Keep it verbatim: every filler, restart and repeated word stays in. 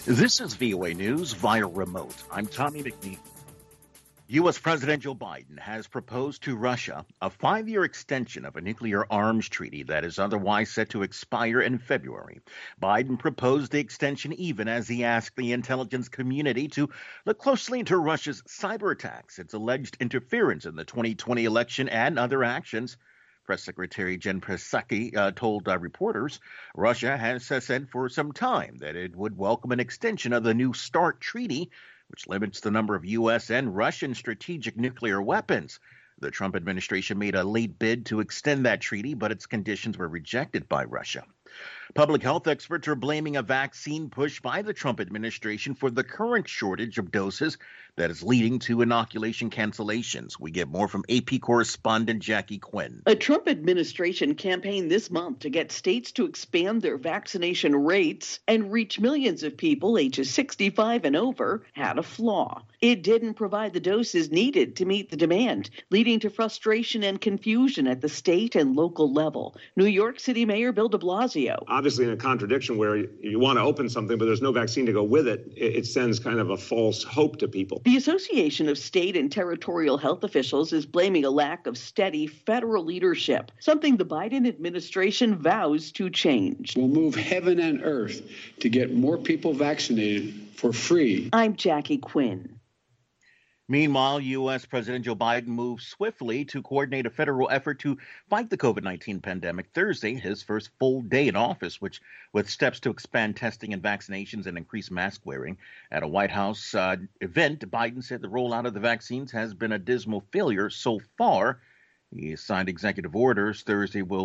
This is V O A News via remote. I'm Tommy McNeil. U S. President Joe Biden has proposed to Russia a five-year extension of a nuclear arms treaty that is otherwise set to expire in February. Biden proposed the extension even as he asked the intelligence community to look closely into Russia's cyber attacks, its alleged interference in the twenty twenty election, and other actions. Press Secretary Jen Psaki uh, told uh, reporters Russia has uh, said for some time that it would welcome an extension of the New START treaty, which limits the number of U S and Russian strategic nuclear weapons. The Trump administration made a late bid to extend that treaty, but its conditions were rejected by Russia. Public health experts are blaming a vaccine push by the Trump administration for the current shortage of doses that is leading to inoculation cancellations. We get more from A P correspondent Jackie Quinn. A Trump administration campaign this month to get states to expand their vaccination rates and reach millions of people ages sixty-five and over had a flaw. It didn't provide the doses needed to meet the demand, leading to frustration and confusion at the state and local level. New York City Mayor Bill de Blasio. Obviously, in a contradiction where you want to open something, but there's no vaccine to go with it, it sends kind of a false hope to people. The Association of State and Territorial Health Officials is blaming a lack of steady federal leadership, something the Biden administration vows to change. We'll move heaven and earth to get more people vaccinated for free. I'm Jackie Quinn. Meanwhile, U S. President Joe Biden moved swiftly to coordinate a federal effort to fight the covid nineteen pandemic Thursday, his first full day in office, which with steps to expand testing and vaccinations and increase mask wearing. At a White House uh, event, Biden said the rollout of the vaccines has been a dismal failure so far. He signed executive orders Thursday will